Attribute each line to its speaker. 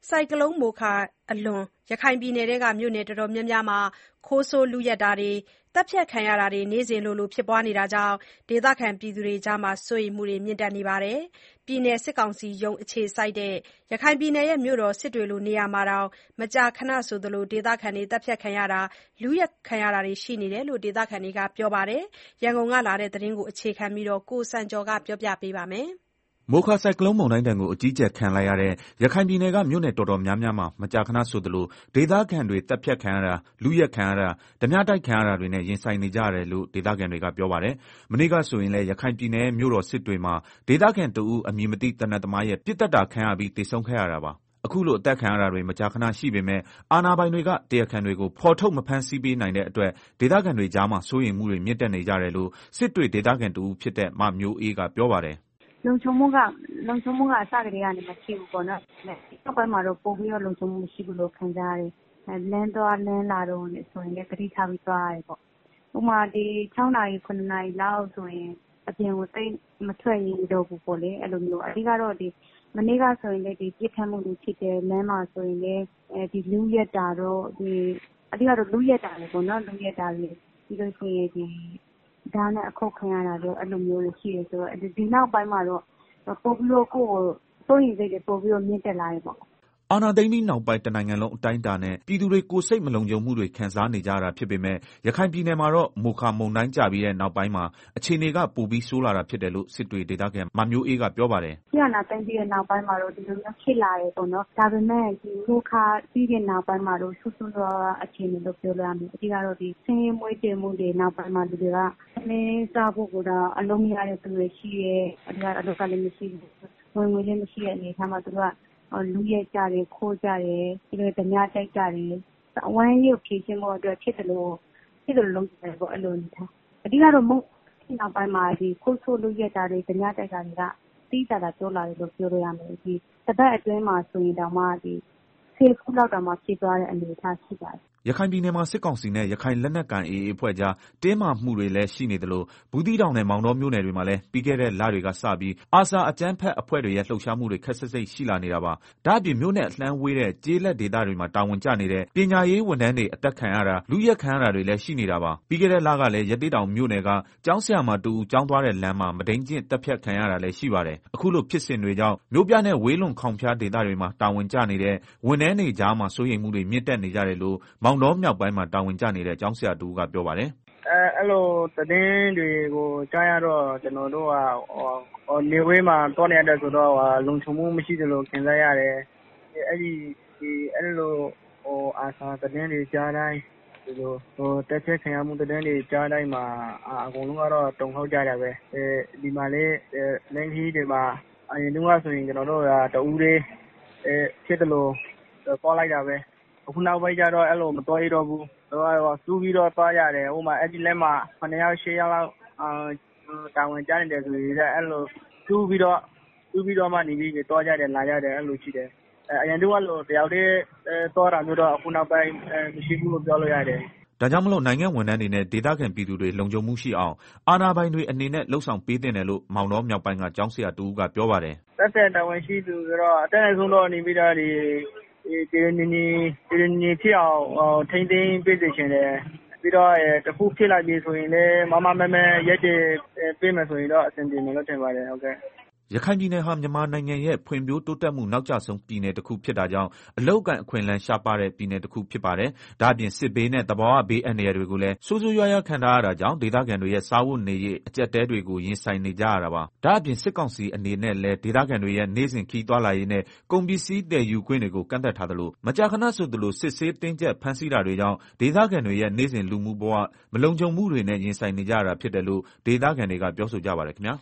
Speaker 1: ဆိုင်ကလုန်းမိုခါအလွန်ရခိုင်ပြည်နယ်ထဲကမြို့နယ်တော်တော်များများမှာခိုးဆိုးလုယက်တာတွေသတ်ဖြတ်ခံရတာတွေနေ့စဉ်လိုလိုဖြစ်ပွားနေတာကြောင့်ဒေသခံတွေကြားစိုးရိမ်မှုတွေမြင့်တက်နေပါတယ်။ပြည်နယ်စစ်ကောင်စီရုံးအခြေစိုက်တဲ့ရခိုင်ပြည်နယ်မြို့တော်စစ်တွေလိုနေရာမှာတောင်မကြာခဏဆိုသလိုဒေသခံတွေသတ်ဖြတ်ခံရတာလုယက်ခံရတာတွေရှိနေတယ်လို့ဒေသခံတွေကပြောပါတယ်။ရန်ကုန်ကလာတဲ့သတင်းကိုအခြေခံပြီးကိုစံကျော်ကပြောပြပေးပါမယ်
Speaker 2: ။မိုခါဆိုင်ကလုန်းမုန်တိုင်းဒဏ်ကိုအကြီးအကျယ်ခံလိုက်ရတဲ့ရခိုင်ပြည်နယ်ကမြို့နယ်တော်တော်များများမှာမကြာခဏဆိုသလိုဒေသခံတွေတပ်ဖြတ်ခံရတာလုယက်ခံရတာဓမြတိုက်ခံရတာတွေနဲ့ရင်ဆိုင်နေကြရတယ်လို့ဒေသခံတွေကပြောပါတယ်။မနေ့ကဆိုရင်လည်းရခိုင်ပြည်နယ်မြို့တော်စစ်တွေမှာဒေသခံတဦးအမည်မသိသေနတ်သမားရဲ့ပစ်တက်တာခံရပြီးသေဆုံးခဲ့ရတာပါ။အခုလိုအသက်ခံရတာတွေမကြာခဏရှိပေမဲ့အာဏာပိုင်တွေကတရားခံတွေကိုဖော်ထုတ်မဖမ်းဆီးပေးနိုင်တဲ့အတွက်ဒေသခံတွေကြားမှာစိုးရိမ်မှုတွေမြင့်တက်နေကြတယ်လို့စစ်တွေဒေသခံတဦးဖြစ်တဲ့မမျိုးအေးကပြောပါတယ်
Speaker 3: ။လုံခြုံမှုကအစကတည်းကနေမရှိဘူးပေါ့နော်။နောက်ပိုင်းမှာတော့ပိုပြီးတော့လုံခြုံမှုမရှိဘူးလို့ခံစားရတယ်။လမ်းသွားလမ်းလာတော့ဆိုရင်လည်းသတိထားပြီးသွားရတယ်ပေါ့။ဥပမာဒီ6 နာရီ9 နာရီလောက်ဆိုရင်အပြင်ကိုသိပ်မထွက်ရတော့ဘူးပေါ့လေ။အဲ့လိုမျိုးအဓိကတော့ဒီမနေ့ကဆိုရင်လည်းဒီပြစ်ခတ်မှုတွေဖြစ်တယ်လမ်းမှာဆိုရင်လည်းဒီလူရက်တာတော့ဒီအဓိကတော့လူရက်တာလေပေါ့နော်လူရက်တာလေပြီးလို့ရှိရင်ဒီဒါနဲ့အခုတ်ခံရတာတော့အဲ့လိုမျိုးတွေရှိတယ်ဆိုတော့ဒီနောက်ပိုင်းမှာတော့ပို့ပြီးတော့ကိုယ်စိုးရိမ်စိတ်တွေပို့ပြီးတော့မြင့်တက်လာတယ်ပေါ့
Speaker 2: အာဏာသိမ်းပြီးနောက်ပိုင်းတနိုင်ငံလုံးအတိုင်းအတာနဲ့ပြည်သူတွေကိုယ်စိတ်မလုံခြုံမှုတွေခံစားနေကြရတာဖြစ်ပေမဲ့ရခိုင်ပြည်နယ်မှာတော့မိုခါမုန်တိုင်းကျပြီးတဲ့နောက်ပိုင်းမှာအခြေအနေကပိုပြီးဆိုးလာတာဖြစ်တယ်လို့စစ်တွေဒေသခံမမျိုးအေးကပြောပါတယ်
Speaker 3: ။အာဏာသိမ်းပြီးတဲ့နောက်ပိုင်းမှာတော့ဒီလိုမျိုးဖြစ်လာတယ်ပေါ့နော်။ဒါပေမဲ့ဒီမိုခါပြီးတဲ့နောက်ပိုင်းမှာတော့ဆူဆူတော့အခြေအနေလို့ပြောလို့ရမယ်။အဓိကတော့ဒီဆင်းရဲမွဲတေမှုတွေနောက်ပိုင်းမှာလူတွေကမင်းစားဖို့ကအလုံးမရတဲ့သူတွေရှိရဲအဓိကအလုပ်ကလည်းမရှိဘူး။ငွေလည်းမရှိတဲ့အနေအထားမှာသူကလူရက်ကြတယ်ခိုးကြတယ်ပြီးတော့ဓမြတိုက်ကြတယ်အဝမ်းရုပ်ဖြည့်ခြင်းဖို့အတွက်ဖြစ်တယ်လို့လုံးတယ်ပေါ့အဲ့လိုနေထားအဓိကတော့မုတ်နောက်ပိုင်းမှာဒီခိုးဆိုးလူရက်တာတွေဓမြတိုက်တာတွေကတီးတာပြောလာတယ်လို့ပြောလို့ရမယ်ဒီတစ်ပတ်အတွင်းမှာဆိုရင်တောင်မှဒီ10 ခုလောက်တောင်မှဖြစ်သွားတဲ့အနေအထားရှိပါတယ်
Speaker 2: ရခိုင်ပြည်နယ်မှာစစ်ကောင်စီနဲ့ရခိုင်လက်နက်ကိုင် AA အဖွဲ့ကြားတင်းမာမှုတွေလည်းရှိနေသလိုဘူးသီးတောင်နဲ့မောင်တောမြို့နယ်တွေမှာလည်းပြီးခဲ့တဲ့လတွေကစပြီးအာဆာအကြမ်းဖက်အဖွဲ့တွေရဲ့လှုပ်ရှားမှုတွေခက်ဆစ်စိတ်ရှိလာနေတာပါ။ဒါ့အပြင်မြို့နဲ့အလှမ်းဝေးတဲ့ကျေးလက်ဒေသတွေမှာတာဝန်ကျနေတဲ့ပညာရေးဝန်ထမ်းတွေအသက်ခံရတာလူရက်ခံရတာတွေလည်းရှိနေတာပါ။ပြီးခဲ့တဲ့လကလည်းရသေ့တောင်မြို့နယ်ကကျောင်းဆရာမတူကျောင်းသွားတဲ့လမ်းမှာမဒိန်ကျင့်တပ်ဖြတ်ခံရတာလည်းရှိပါတယ်။အခုလိုဖြစ်စဉ်တွေကြောင့်မြို့ပြနဲ့ဝေးလွန်ခေါင်ဖျားဒေသတွေမှာတာဝန်ကျနေတဲ့ဝန်ထမ်းတွေကြားမှာစိုးရိမ်မှုတွေမြင့်တက်နေကြတယ်လို့မောင်တောမြောက်ပိုင်းမှာတာဝန်ကျနေတဲ့ကျောင်းဆရာတူကပြောပါတယ်
Speaker 4: အဲ့လိုသတင်းတွေကိုကြားရတော့ကျွန်တော်တို့ကနေဝေးမှာတောနေရတဲ့ဆိုတော့လုံခြုံမှုမရှိသလိုခံစားရတယ်အဲ့လိုအာစာသတင်းတွေကြားတိုင်းဒီလိုတက်ချက်ခံရမှုသတင်းတွေကြားတိုင်းမှာအကုန်လုံးကတော့တုန်လှုပ်ကြတယ်ပဲဒီမှာလေလင်းကြီးတွေမှာအရင်တုန်းကဆိုရင်ကျွန်တော်တို့ကတူးလေးဖြစ်တယ်လို့ပေါ်လိုက်တာပဲအခုနောက်ပိုင်းကျတော့အဲ့လိုမတော်ရတော့ဘူးတော့စူးပြီးတော့သွားရတယ်ဟိုမှာအဲ့ဒီလက်မှာ9 ယောက်10 ယောက်လောက်တာဝန်ကျနေတယ်ဆိုရင်အဲ့လိုစူးပြီးတော့မှနေပြီးတော့ကြတယ်လာရတယ်အဲ့လိုရှိတယ်အရင်တုန်းကလို့တယောက်တည်းသွားတာမျိုးတော့အခုနောက်ပိုင်းမရှိဘူးလို့ပြောလို့ရတယ်
Speaker 2: ဒါကြောင့်မလို့နိုင်ငံဝန်ထမ်းတွေနဲ့ဒေသခံပြည်သူတွေလုံခြုံမှုရှိအောင်အာဏာပိုင်တွေအနေနဲ့လှုပ်ဆောင်ပေးသင့်တယ်လို့မောင်တော်မြောက်ပိုင်းကကျောင်းဆရာတူကပြောပါတယ်
Speaker 4: တက်တာဝန်ရှိသူဆိုတော့အတက်အဆုံးတော့နေပြီးတော့ဒီတည်နေဖြစ်အောင်ထိန်းသိမ်းပေးစေချင်တယ်ပြီးတော့တခုဖြစ်လာပြီဆိုရင်လည်းမမမဲရက်တည်ပေးမယ်ဆိုရင်တော့အဆင်ပြေမယ်လို့ထင်ပါတယ်ဟုတ်ကဲ့
Speaker 2: ရခိုင်ပြည်နယ်ဟာမြန်မာနိုင်ငံရဲ့ဖွံ့ဖြိုးတိုးတက်မှုနောက်ကျဆုံးပြည်နယ်တစ်ခုဖြစ်တာကြောင့်အလောက်ကန်အခွင့်အလမ်းရှားပါတဲ့ပြည်နယ်တစ်ခုဖြစ်ပါတယ်။ဒါ့အပြင်စစ်ဘေးနဲ့သဘာဝဘေးအန္တရာယ်တွေကိုလည်းဆိုးဆိုးရွားရွားခံထားရတာကြောင့်ဒေသခံတွေရဲ့စားဝတ်နေရေးအကျပ်တဲတွေကိုရင်ဆိုင်နေကြရတာပါ။ဒါ့အပြင်စစ်ကောင်စီအနေနဲ့လည်းဒေသခံတွေရဲ့နေ့စဉ်ခီးသွားလာရေးနဲ့ကုန်ပစ္စည်းတည်ယူခွင့်တွေကိုကန့်သတ်ထားသလိုမကြာခဏဆိုသလိုစစ်ဆေးတင်းကျပ်ဖမ်းဆီးတာတွေကြောင့်ဒေသခံတွေရဲ့နေ့စဉ်လူမှုဘဝမလုံခြုံမှုတွေနဲ့ရင်ဆိုင်နေကြရတာဖြစ်တယ်လို့ဒေသခံတွေကပြောဆိုကြပါတယ်ခင်ဗျာ